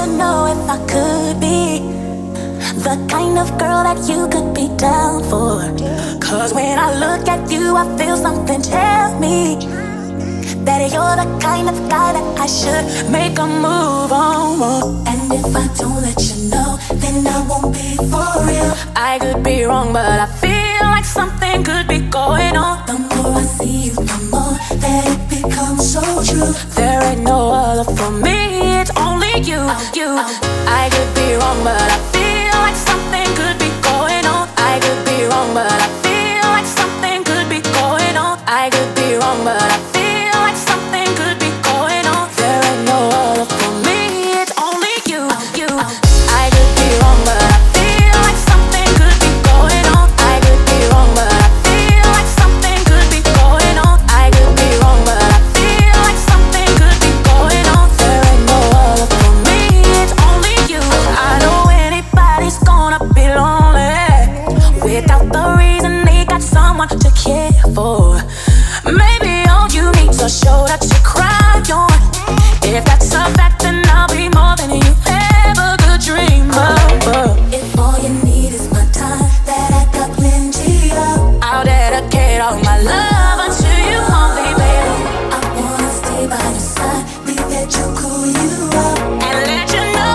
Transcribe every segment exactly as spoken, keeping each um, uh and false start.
you know if I could be the kind of girl that you could be down for. Cause when I look at you, I feel something tell me that you're the kind of guy that I should make a move on. And if I don't let you know, then I won't be for real. I could be wrong, but I feel like something could be going on. The more I see you, the more that it becomes so true. There ain't no other for me, it's only you, you. I could be wrong, but I feel like something could be going on. I could be wrong, but I feel like something could be going on. I could be wrong, but I feel like something could be going on. There ain't no other for me, it's only you, you. I could be wrong, but I feel like something could be going on. I could be wrong, but I feel like something could be going on. I could be wrong, but I feel like something could be going on. There ain't no other for me, it's only you. I know anybody's gonna be lonely without the reason they got someone to care for. Maybe all you need's a shoulder to cry on. If that's a fact, then I'll be more than you ever could dream of. If all you need is my time, that I got plenty of, I'll dedicate all my love unto you only, baby. I wanna stay by your side, leave that you cool you up, and let you know,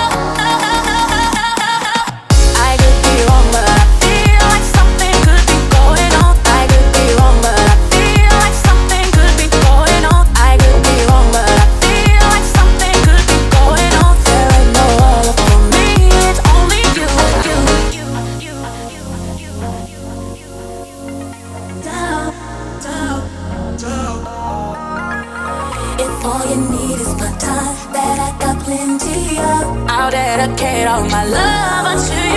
I could be wrong, but I feel like something could be going on. I could be wrong, but I feel like something could be going on. I could be wrong, but I feel like something could be going on. There ain't no other for me, it's only you, you, you, you, you, you, you. Down, down, down. If all you need is my time, that I got plenty of, I'll dedicate all my love unto you.